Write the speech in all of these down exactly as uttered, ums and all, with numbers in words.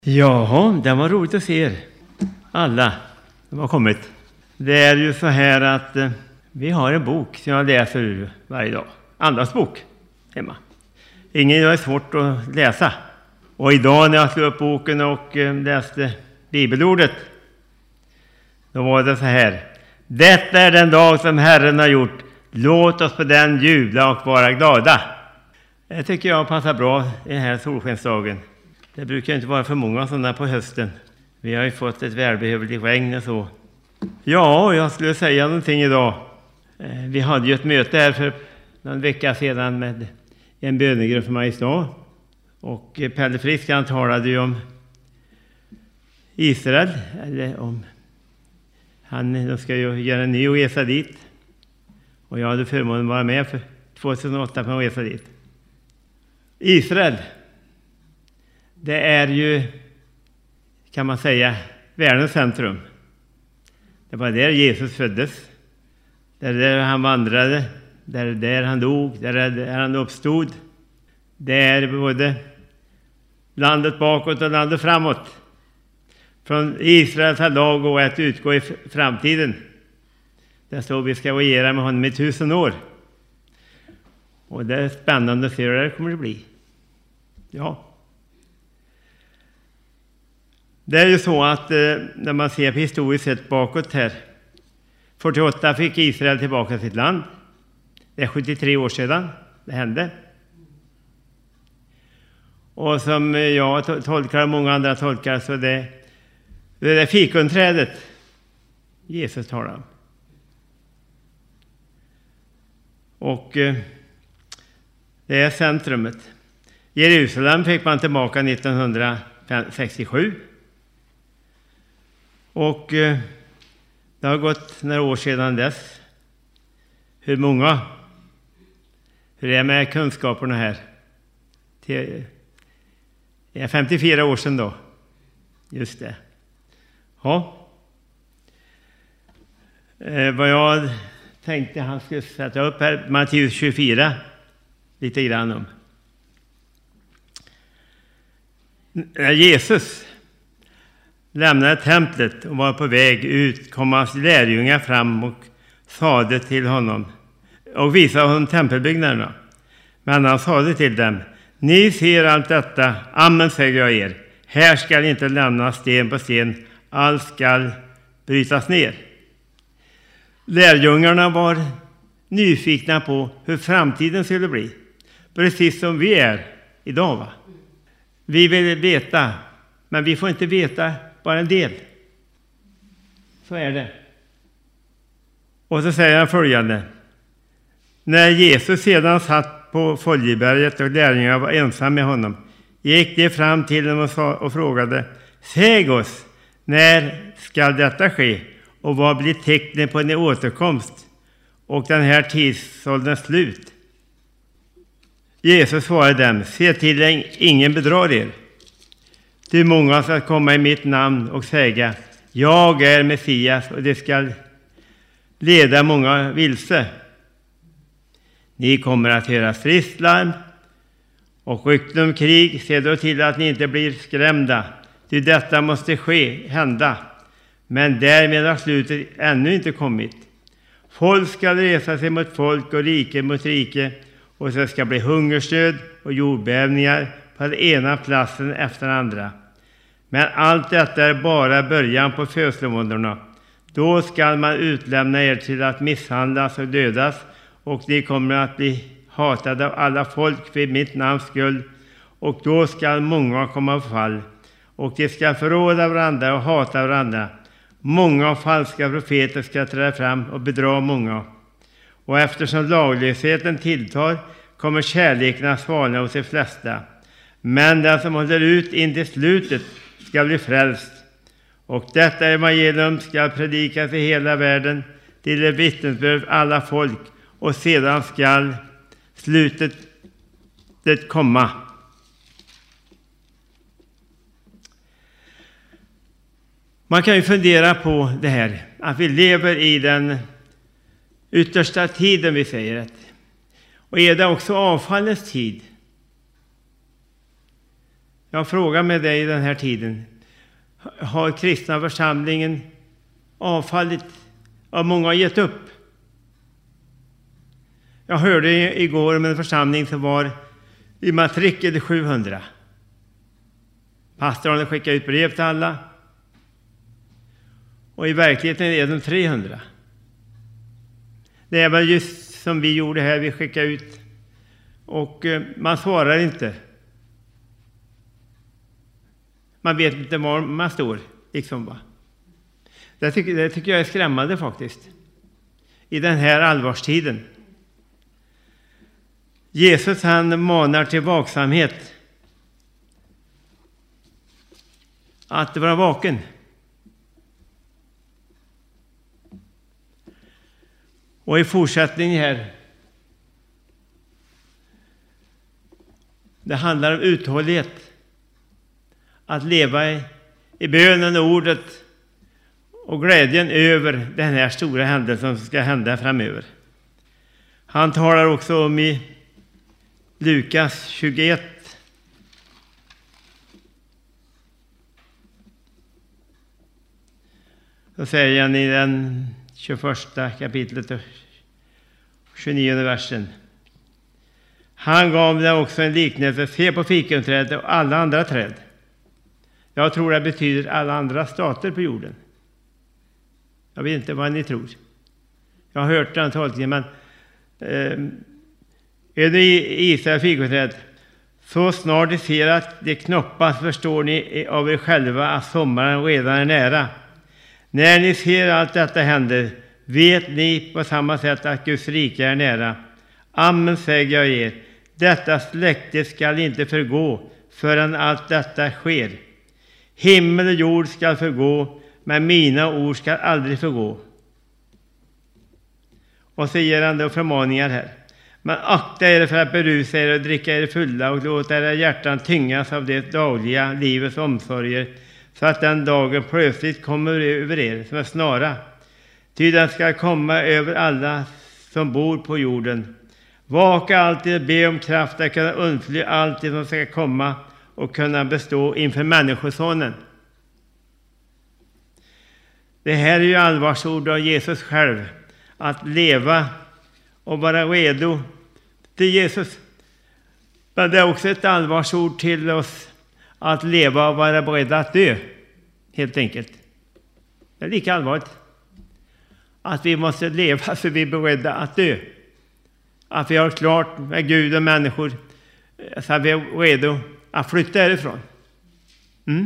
Jaha, det var roligt att se er. Alla som har kommit. Det är ju så här att eh, vi har en bok som jag läser varje dag. Andras bok hemma. Ingen är svårt att läsa. Och idag när jag slog upp boken och eh, läste bibelordet, då var det så här. Detta är den dag som Herren har gjort. Låt oss på den jubla och vara glada. Det tycker jag passar bra i den här solskensdagen. Det brukar inte vara för många sådana på hösten. Vi har ju fått ett välbehövligt regn och så. Ja, jag skulle säga någonting idag. Vi hade ju ett möte här för någon vecka sedan med en bönegrupp för Mariestad. Och Pelle Frisk, han talade ju om Israel. Eller om han, de ska ju göra en ny och resa dit. Och jag hade förmånen att vara med för tjugohundraåtta på en resa dit. Israel. Det är ju, kan man säga, världens centrum. Det var där Jesus föddes. Det är där han vandrade. Det är där han dog. Det är där han uppstod. Det är både landet bakåt och landet framåt. Från Israels lag och att utgå i framtiden. Det står vi ska regera med honom i tusen år. Och det är spännande att se hur det kommer att bli. Ja. Det är ju så att eh, när man ser på historiskt sett bakåt här. fyrtioåtta fick Israel tillbaka sitt land. Det är sjuttiotre år sedan det hände. Och som jag tolkar och många andra tolkar så det, det är det fikonträdet Jesus talar om. Och eh, det är centrumet. Jerusalem fick man tillbaka nittonhundrasextiosju. Och eh, det har gått några år sedan dess. Hur många? Hur är det med kunskaperna här? Det är femtiofyra år sedan då. Just det. Ja. Eh, vad jag tänkte han skulle sätta upp här. Matteus tjugofyra. Lite grann om. När Jesus lämnade templet och var på väg ut kom hans lärjungar fram och sade till honom och visade honom tempelbyggnaderna. Men han sade till dem, ni ser allt detta, amen säger jag er, här skall inte lämnas sten på sten, allt skall brytas ner. Lärjungarna var nyfikna på hur framtiden skulle bli, precis som vi är idag va. Vi vill veta, men vi får inte veta bara en del. Så är det. Och så säger han följande. När Jesus sedan satt på Foljeberget och lärjungarna var ensam med honom, gick de fram till honom och, sa, och frågade, säg oss, när ska detta ske? Och vad blir tecknet på en återkomst och den här tidsålderns slut? Jesus svarade dem, se till att ingen bedrar er. Ty många ska komma i mitt namn och säga, jag är Messias, och det ska leda många vilse. Ni kommer att höra stridslarm och rykten om krig. Se då till att ni inte blir skrämda. Ty detta måste ske, hända. Men därmed har slutet ännu inte kommit. Folk ska resa sig mot folk och rike mot rike. Och så ska bli hungersnöd och jordbävningar på den ena platsen efter den andra. Men allt detta är bara början på födslovåndorna. Då ska man utlämna er till att misshandlas och dödas. Och ni kommer att bli hatade av alla folk för mitt namns skull. Och då ska många komma på fall. Och de ska förråda varandra och hata varandra. Många falska profeter ska träda fram och bedra många. Och eftersom laglösheten tilltar kommer kärleken att svalna hos de flesta. Men den som håller ut in till slutet ska bli frälst. Och detta evangelium ska predikas i hela världen till det vittnesbörd alla folk. Och sedan ska slutet det komma. Man kan ju fundera på det här. Att vi lever i den yttersta tiden vi säger det. Och är det också avfallets tid? Jag frågar med dig i den här tiden. Har kristna församlingen avfallit? Har många gett upp? Jag hörde igår om en församling som var i matrikel sjuhundra. Pastorn skickade ut brev till alla. Och i verkligheten är de trehundra. Det är väl just som vi gjorde här, vi skickade ut. Och man svarar inte. Man vet inte var man står. Liksom, va? Det, tycker, det tycker jag är skrämmande faktiskt. I den här allvarstiden. Jesus han manar till vaksamhet. Att vara vaken. Och i fortsättningen här. Det handlar om uthållighet. Att leva i, i bönen och ordet. Och glädjen över den här stora händelsen som ska hända framöver. Han talar också om i Lukas tjugoett. Så säger han i den tjugoförsta kapitlet och tjugonionde versen. Han gav dem också en liknelse. Se på fikonträdet och alla andra träd. Jag tror det betyder alla andra stater på jorden. Jag vet inte vad ni tror. Jag har hört den tolkningen, men eh, är det i Israel fikonträd, så snart de ser att det knoppas förstår ni av er själva att sommaren redan är nära. När ni ser allt detta händer, vet ni på samma sätt att Guds rike är nära. Amen säger jag er, detta släkte skall inte förgå förrän allt detta sker. Himmel och jord skall förgå, men mina ord skall aldrig förgå. Och så ger han då förmaningar här. Men akta er för att berusa er och dricka er fulla och låta era hjärtan tyngas av det dagliga livets omsorger, så att den dagen plötsligt kommer över er som en snara. Ty den ska komma över alla som bor på jorden. Vaka alltid och be om kraft att kunna undfly allt det som ska komma och kunna bestå inför människosonen. Det här är ju allvarsord av Jesus själv. Att leva och vara redo till Jesus. Men det är också ett allvarsord till oss att leva och vara beredda att dö. Helt enkelt. Det är lika allvarligt. Att vi måste leva så vi är beredda att dö. Att vi har klart med Gud och människor så att vi är redo att flytta härifrån. Mm.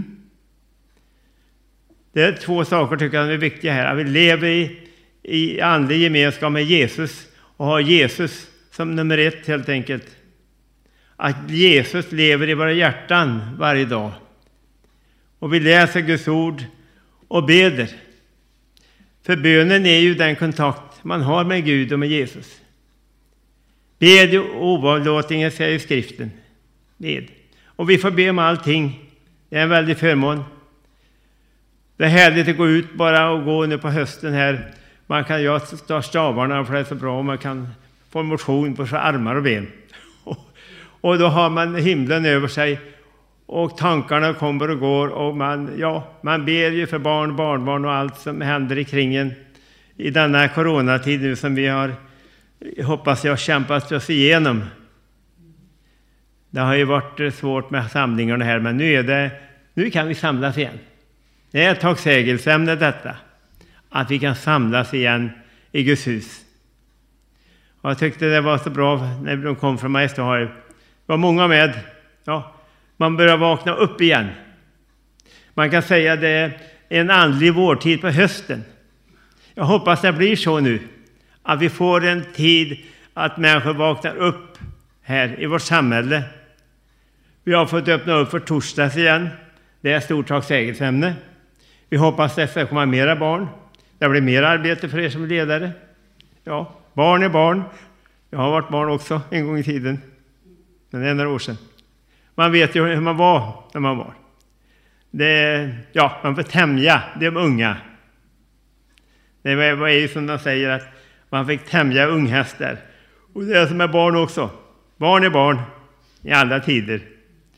Det är två saker tycker jag är viktiga här. Att vi lever i, i andlig gemenskap med Jesus och har Jesus som nummer ett helt enkelt. Att Jesus lever i våra hjärtan varje dag. Och vi läser Guds ord och beder. För bönen är ju den kontakt man har med Gud och med Jesus. Bed oavlåtligen, säger skriften. Bed. Och vi får be om allting. Det är en väldig förmån. Det är härligt att gå ut bara och gå nu på hösten här. Man kan ju ta stavarna för det är så bra. Man kan få motion på armar och ben. Och då har man himlen över sig. Och tankarna kommer och går. Och man, ja, man ber ju för barn, barnbarn och allt som händer i kringen. I denna coronatid nu som vi har, hoppas jag, kämpat oss igenom. Det har ju varit svårt med samlingarna här. Men nu, är det, nu kan vi samlas igen. Det är ett tagsägelseämne detta. Att vi kan samlas igen i Guds hus. Och jag tyckte det var så bra när de kom från Majestad. Det var många med. Ja, man börjar vakna upp igen. Man kan säga att det är en andlig vårtid på hösten. Jag hoppas det blir så nu. Att vi får en tid att människor vaknar upp här i vårt samhälle. Vi har fått öppna upp för torsdags igen. Det är ett stort tagsägelseämne. Vi hoppas att det ska komma mera barn. Det blir mer arbete för er som ledare. Ja, barn är barn. Jag har varit barn också en gång i tiden. Men det är några år sedan. Man vet ju hur man var när man var. Det, ja, man får tämja de unga. Det var ju som de säger att man fick tämja unghästar. Och det är som är barn också. Barn är barn i alla tider.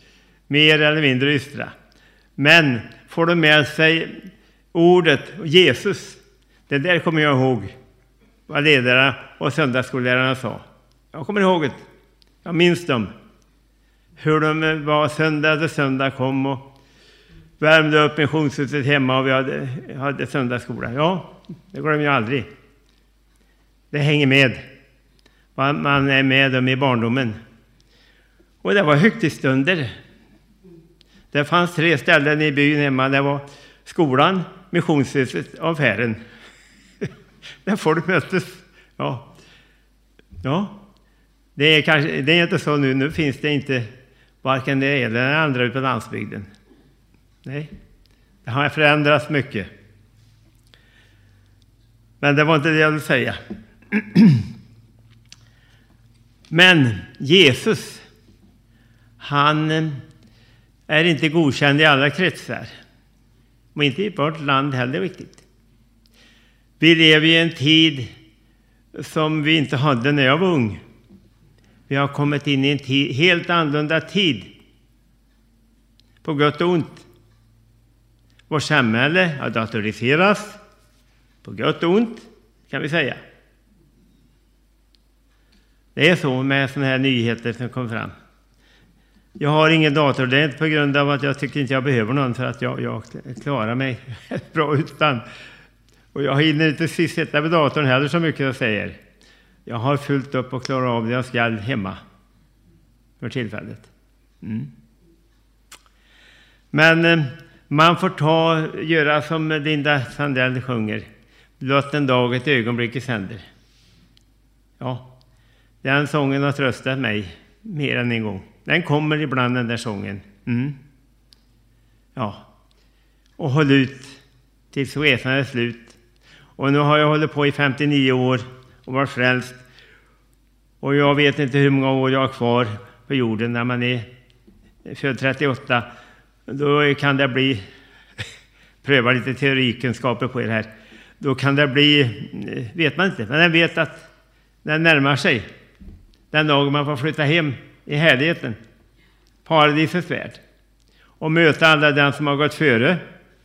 mer eller mindre ystra. Men får de med sig ordet Jesus, det där kommer jag ihåg vad ledare och söndagsskolelärarna sa. Jag kommer ihåg det. Jag minns dem. Hur de var söndag och söndag kom och värmde upp missionshuset hemma och vi hade, hade söndagsskola. Ja, det glömmer jag aldrig. Det hänger med. Man är med dem i barndomen. Och det var högtidsstunder. Det fanns tre ställen i byn hemma. Det var skolan, missionshuset och affären. Där folk möttes. Ja. Ja. Det är, kanske, det är inte så nu. Nu finns det inte varken det ena eller det andra ute på landsbygden. Nej. Det har förändrats mycket. Men det var inte det jag ville säga. Men Jesus, han är inte godkänd i alla kretsar. Och inte i vårt land heller riktigt. Vi lever i en tid som vi inte hade när jag var ung. Vi har kommit in i en tid, helt annorlunda tid. På gott och ont. Vårt samhälle har datoriserats. På gott och ont, kan vi säga. Det är så med såna här nyheter som kommer fram. Jag har ingen dator, det är inte på grund av att jag tycker inte jag behöver någon, för att jag, jag klarar mig bra utan. Och jag hinner inte sitta vid datorn heller så mycket jag säger. Jag har fullt upp och klarar av det jag ska hemma för tillfället. Mm. Men eh, man får ta göra som Linda Sandell sjunger. Låt en dag ett ögonblick i sänder. Ja, den sången har tröstat mig mer än en gång. Den kommer ibland, den där sången. Mm. Ja, och håll ut tills resan är slut. Och nu har jag hållit på i femtionio år och varit frälst. Och jag vet inte hur många år jag har kvar på jorden när man är född trettioåtta. Då kan det bli, pröva lite teorikunskaper på det här. Då kan det bli, vet man inte, men jag vet att den närmar sig. Den dag man får flytta hem i härligheten, paradisets värld. Och möta alla den som har gått före.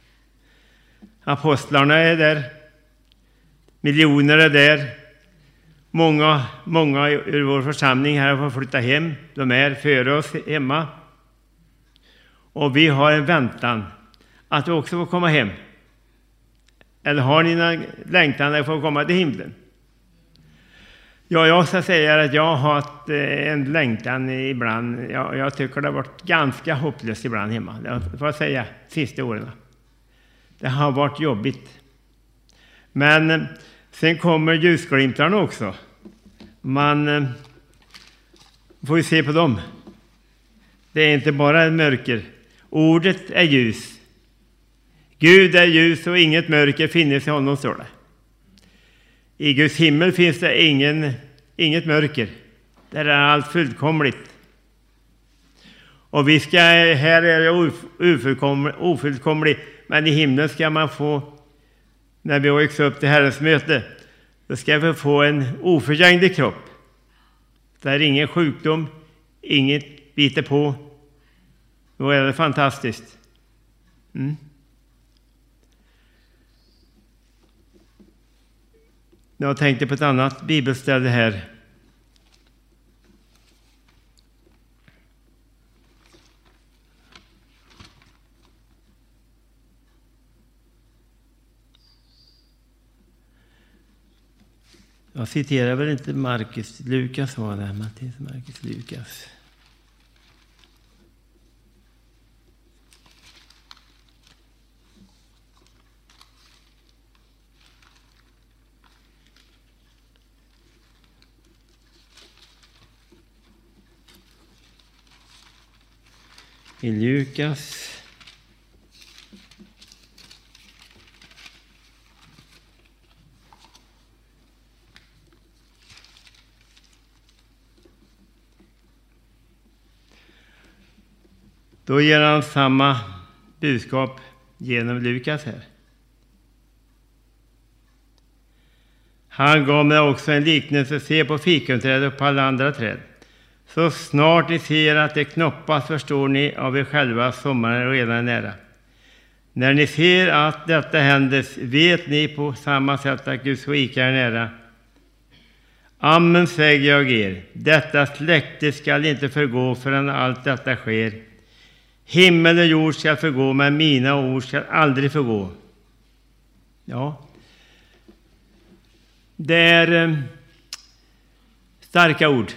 Apostlarna är där. Miljoner är där. Många, många ur vår församling här får flytta hem. De är före oss hemma. Och vi har en väntan att vi också får komma hem. Eller har ni någon längtan att få komma till himlen? Ja, jag ska säga att jag har haft en längtan ibland. Jag, jag tycker det har varit ganska hopplöst ibland hemma. Det får jag säga, sista åren. Det har varit jobbigt. Men sen kommer ljusglimtarna också. Man får ju se på dem. Det är inte bara ett mörker. Ordet är ljus. Gud är ljus och inget mörker finns i honom, står det. I Guds himmel finns det ingen, inget mörker. Där är allt fullkomligt. Och vi ska, här är det ofullkomligt, ofullkomligt, men i himlen ska man få, när vi åks upp till Herrens möte, då ska vi få en oförgänglig kropp. Där är ingen sjukdom, inget biter på. Då är det fantastiskt. Mm. Jag tänkte på ett annat bibelställe här. Jag citerar väl inte Markus, Lukas var det. Matteus, Markus, Lukas. I Lukas då ger han samma budskap genom Lukas här. Han gav mig också en liknelse, se på fikonträd och på alla andra träd. Så snart ni ser att det knoppas förstår ni av er själva att sommaren är redan nära. När ni ser att detta händer vet ni på samma sätt att Guds rike är nära. Amen säger jag er, detta släkte skall inte förgå förrän allt detta sker. Himmel och jord ska förgå, men mina ord ska aldrig förgå. Ja, det är eh, starka ord.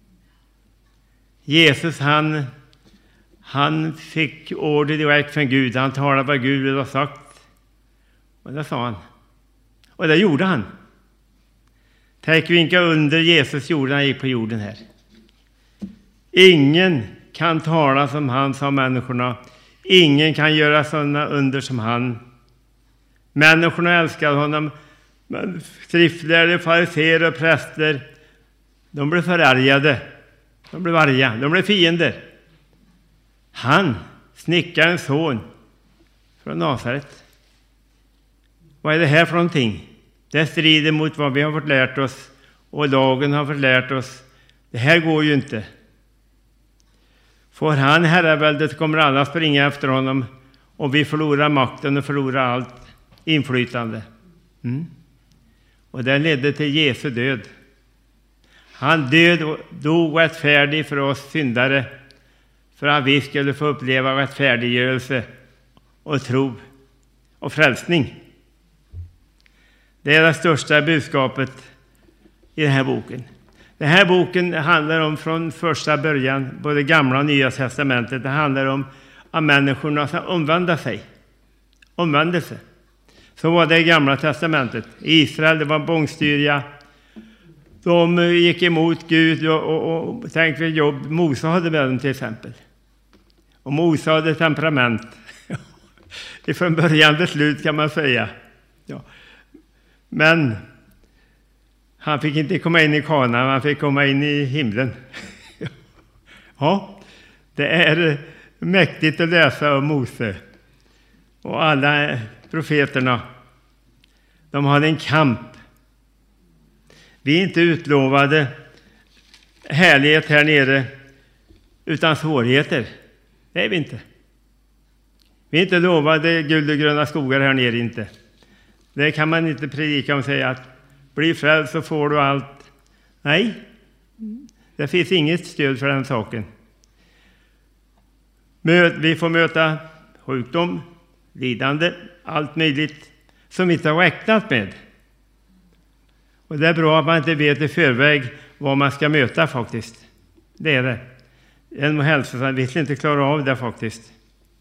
Jesus han, han fick order direkt från Gud. Han talade vad Gud hade sagt. Och det sa han. Och det gjorde han. Tänk vilka under Jesus gjorde när han gick på jorden här. Ingen kan tala som han, sa människorna. Ingen kan göra sådana under som han. Människorna älskade honom. Men skriftlärde, fariseer och präster, de blev förargade. De blev arga. De blev fiender. Han, snickarens son från Nasaret. Vad är det här för någonting? Det strider mot vad vi har fått lärt oss. Och lagen har fått lärt oss. Det här går ju inte. Får han herraväldet kommer alla springa efter honom. Och vi förlorar makten och förlorar allt inflytande. Mm. Och det ledde till Jesu död. Han död och dog rättfärdig för oss syndare. För att vi skulle få uppleva rättfärdiggörelse och tro och frälsning. Det är det största budskapet i den här boken. Den här boken handlar om från första början, både gamla och nya testamentet. Det handlar om att människorna ska omvända sig. Omvändelse. Så var det i gamla testamentet. Israel, det var bångstyriga. De gick emot Gud och, och, och tänkte jobb Mose hade med dem till exempel. Och Mose hade temperament. Från början till slut kan man säga. Ja. Men han fick inte komma in i Kanaan, han fick komma in i himlen. Ja, det är mäktigt att läsa om Mose. Och alla profeterna, de hade en kamp. Vi är inte utlovade härlighet här nere utan svårigheter. Det är vi inte. Vi är inte lovade guld och gröna skogar här nere inte. Det kan man inte predika om och säga att bli frälst så får du allt. Nej, det finns inget stöd för den saken. Vi får möta sjukdom, lidande, allt möjligt som vi inte har räknat med. Och det är bra att man inte vet i förväg vad man ska möta faktiskt. Det är det. En hälsosam vill inte klara av det faktiskt.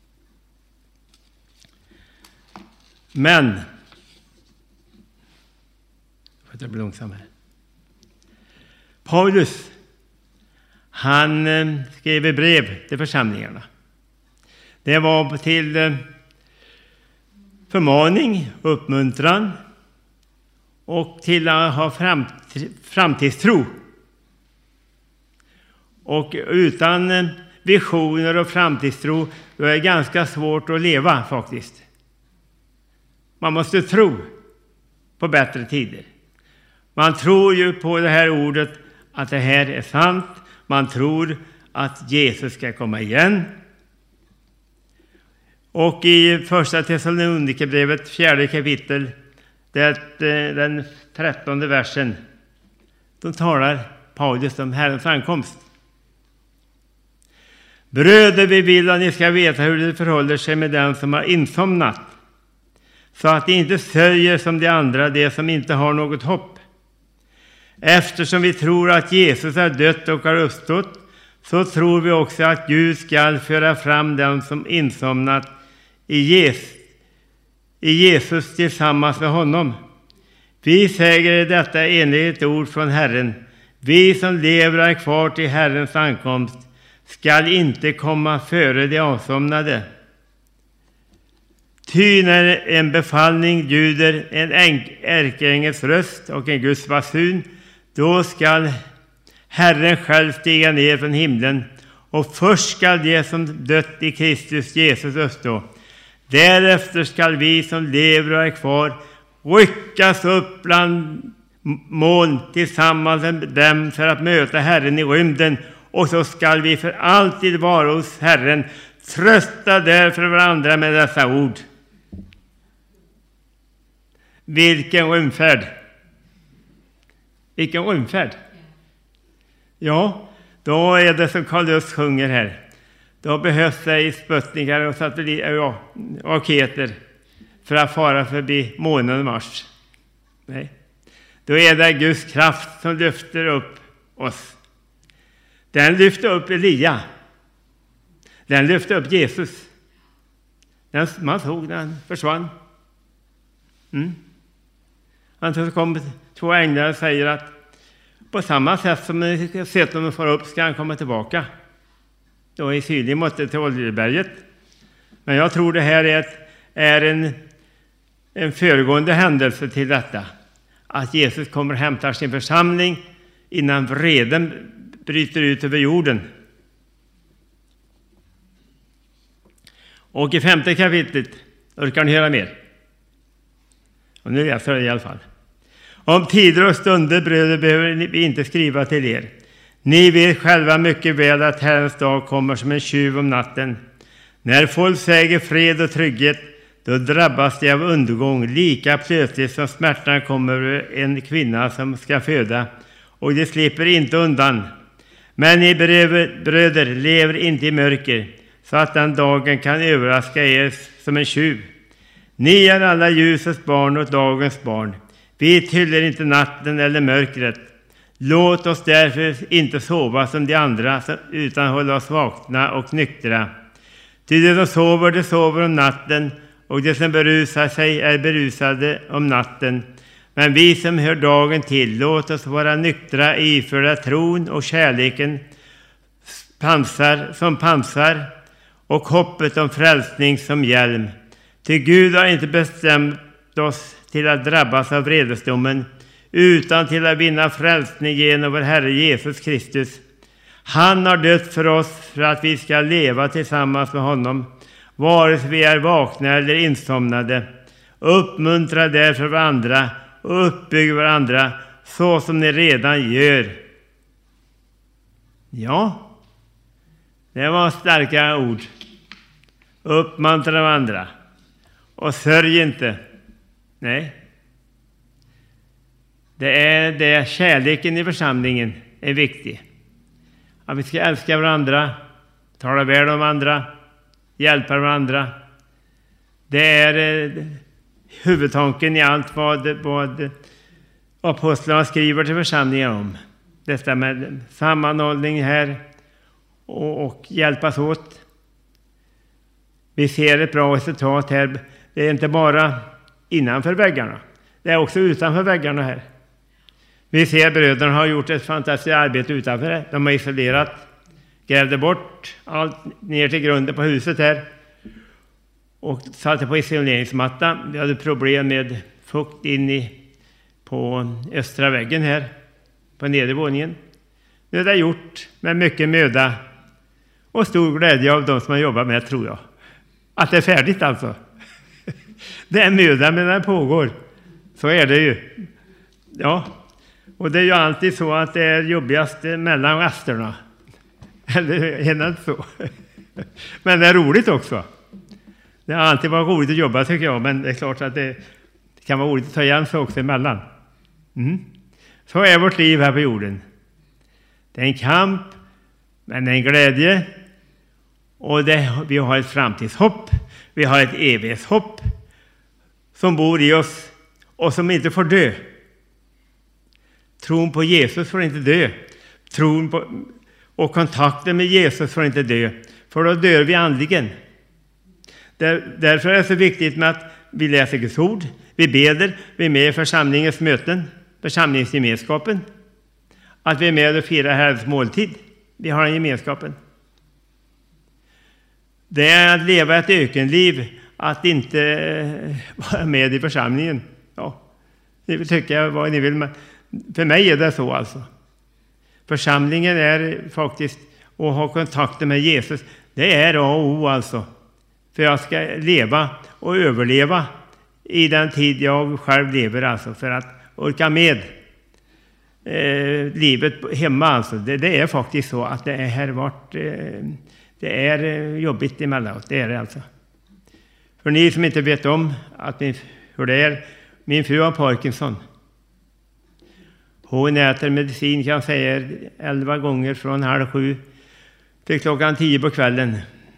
Men jag blir långsam här. Paulus, han skrev brev till församlingarna. Det var till förmaning, uppmuntran och till att ha framtidstro. Och utan visioner och framtidstro då är det ganska svårt att leva faktiskt. Man måste tro på bättre tider. Man tror ju på det här ordet att det här är sant. Man tror att Jesus ska komma igen. Och i första Thessalonikerbrevet, fjärde kapitel, det, den trettonde versen, då talar Paulus om Herrens ankomst. Bröder, vi vill att ni ska veta hur det förhåller sig med den som har insomnat, så att ni inte sörjer som de andra, de som inte har något hopp. Eftersom vi tror att Jesus är dött och har uppstått, så tror vi också att Gud ska föra fram den som insomnat i Jesus, i Jesus tillsammans med honom. Vi säger detta enligt ord från Herren. Vi som lever är kvar till Herrens ankomst skall inte komma före de avsomnade. Ty när en befallning ljuder en ärkeängels röst och en Guds basun, då skall Herren själv stiga ner från himlen, och först skall de som dött i Kristus Jesus uppstå. Därefter skall vi som lever och är kvar ryckas upp bland moln tillsammans med dem för att möta Herren i rymden, och så skall vi för alltid vara hos Herren. Trösta därför varandra med dessa ord. Vilken rymdfärd! Vilken rymdfärd! Ja, då är det som Carl Lust sjunger här. Då behövs det sputningar och satellit, ja, raketer för att fara förbi månen och Mars. Nej. Då är det Guds kraft som lyfter upp oss. Den lyfter upp Elia. Den lyfter upp Jesus. Den, man såg den försvann. Mm. Antingen kom två änglar och säger att på samma sätt som ni sett dem fara upp ska han komma tillbaka. Då i sydlig måtte till Oljeberget. Men jag tror det här är, ett, är en, en föregående händelse till detta. Att Jesus kommer och hämtar sin församling innan vreden bryter ut över jorden. Och i femte kapitlet, orkar ni höra mer? Och nu läser jag i alla fall. Om tider och stunder, bröder, behöver vi inte skriva till er. Ni vet själva mycket väl att Herrens dag kommer som en tjuv om natten. När folk säger fred och trygghet, då drabbas de av undergång lika plötsligt som smärtan kommer över en kvinna som ska föda. Och de slipper inte undan. Men ni bröder lever inte i mörker, så att den dagen kan överraska er som en tjuv. Ni är alla ljusets barn och dagens barn. Vi tillhör inte natten eller mörkret. Låt oss därför inte sova som de andra, utan hålla oss vakna och nyktra. Ty de som sover, de sover om natten, och de som berusar sig är berusade om natten. Men vi som hör dagen till, låt oss vara nyktra, iförda tron och kärleken pansar som pansar, och hoppet om frälsning som hjälm. Ty Gud har inte bestämt oss till att drabbas av vredesdomen, utan till att vinna frälsning genom vår Herre Jesus Kristus. Han har dött för oss för att vi ska leva tillsammans med honom, vare sig vi är vakna eller insomnade. Uppmuntra därför varandra och uppbygg varandra så som ni redan gör. Ja, det var starka ord. Uppmuntra varandra. Och sörj inte. Nej. Det är det, kärleken i församlingen är viktig. Att vi ska älska varandra, tala väl om andra, hjälpa varandra. Det är eh, huvudtanken i allt vad, vad apostlarna skriver till församlingen om. Detta med sammanhållning här och, och hjälpas åt. Vi ser ett bra resultat här. Det är inte bara innanför väggarna. Det är också utanför väggarna här. Vi ser bröderna har gjort ett fantastiskt arbete utanför det. De har isolerat, grävde bort allt ner till grunden på huset här. Och satte på isoleringsmatta. Vi hade problem med fukt in i, på östra väggen här. På nedervåningen. Nu är det gjort med mycket möda. Och stor glädje av de som har jobbat med, tror jag. Att det är färdigt alltså. Det är möda men det pågår. Så är det ju. Ja. Och det är ju alltid så att det är jobbigast mellan rasterna. Eller är det inte så? Men det är roligt också. Det har alltid varit roligt att jobba tycker jag. Men det är klart att det kan vara roligt att ta igen sig också emellan. Mm. Så är vårt liv här på jorden. Det är en kamp. Men det är en glädje. Och det, vi har ett framtidshopp. Vi har ett evighetshopp. Som bor i oss. Och som inte får dö. Tron på Jesus får inte dö. Tron på, och kontakten med Jesus får inte dö. För då dör vi andligen. Där, därför är det så viktigt med att vi läser Guds ord. Vi beder. Vi är med i församlingens möten. Församlingsgemenskapen. Att vi är med och firar Herrens måltid. Vi har den gemenskapen. Det är att leva ett ökenliv. Att inte vara med i församlingen. Ja, ni vill tycka vad ni vill. Men för mig är det så alltså. Församlingen är faktiskt att ha kontakten med Jesus. Det är A och O alltså. För jag ska leva och överleva i den tid jag själv lever alltså. För att orka med eh, livet hemma alltså. Det, det är faktiskt så att det är här vart eh, det är eh, jobbigt emellanåt. Det är det alltså. För ni som inte vet om att min, hur det är, min fru har Parkinson. Hon äter medicin, kan jag säga, elva gånger från halv sju till klockan tio på kvällen.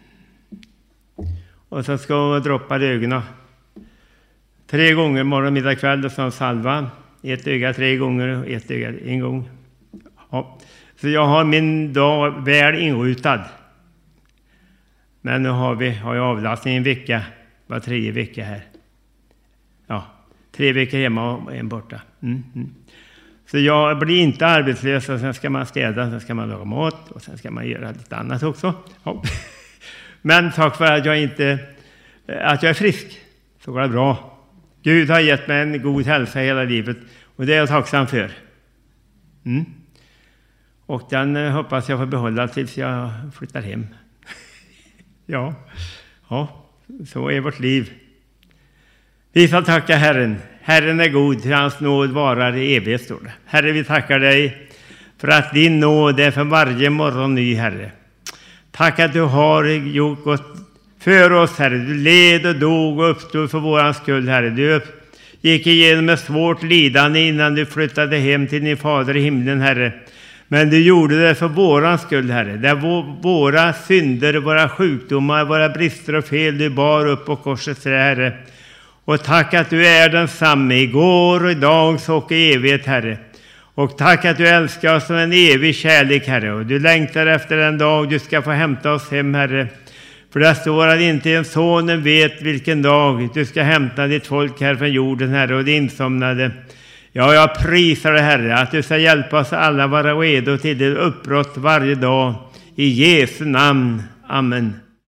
Och så ska hon droppa ögonen. Tre gånger morgon, middag, kväll och så salva. Ett öga tre gånger och ett öga en gång. Ja. Så jag har min dag väl inrutad. Men nu har, vi, har jag avlastning en vecka. Var tredje vecka här. Ja, tre veckor hemma och en borta. Mm, mm. Så jag blir inte arbetslös och sen ska man städa, sen ska man laga mat och sen ska man göra lite annat också. Ja. Men tack för att jag inte att jag är frisk så går det bra. Gud har gett mig en god hälsa hela livet och det är jag tacksam för. Mm. Och den hoppas jag får behålla tills jag flyttar hem. ja. ja, så är vårt liv. Vi får tacka Herren. Herren är god, för hans nåd varar i evighet, står det. Herre, vi tackar dig för att din nåd är för varje morgon ny, Herre. Tack att du har gjort gått för oss, Herre. Du led och dog och uppstod för våran skull, Herre. Du gick igenom ett svårt lidande innan du flyttade hem till din fader i himlen, Herre. Men du gjorde det för våran skull, Herre. Där våra synder, våra sjukdomar, våra brister och fel du bar upp på korset, Herre. Och tack att du är densamme igår och idag och i evighet, Herre. Och tack att du älskar oss som en evig kärlek, Herre. Och du längtar efter den dag du ska få hämta oss hem, Herre. För det står att inte en sonen vet vilken dag du ska hämta ditt folk här från jorden, Herre, och det insomnade. Ja, jag prisar dig, Herre, att du ska hjälpa oss alla vara redo till det uppbrott varje dag. I Jesu namn. Amen.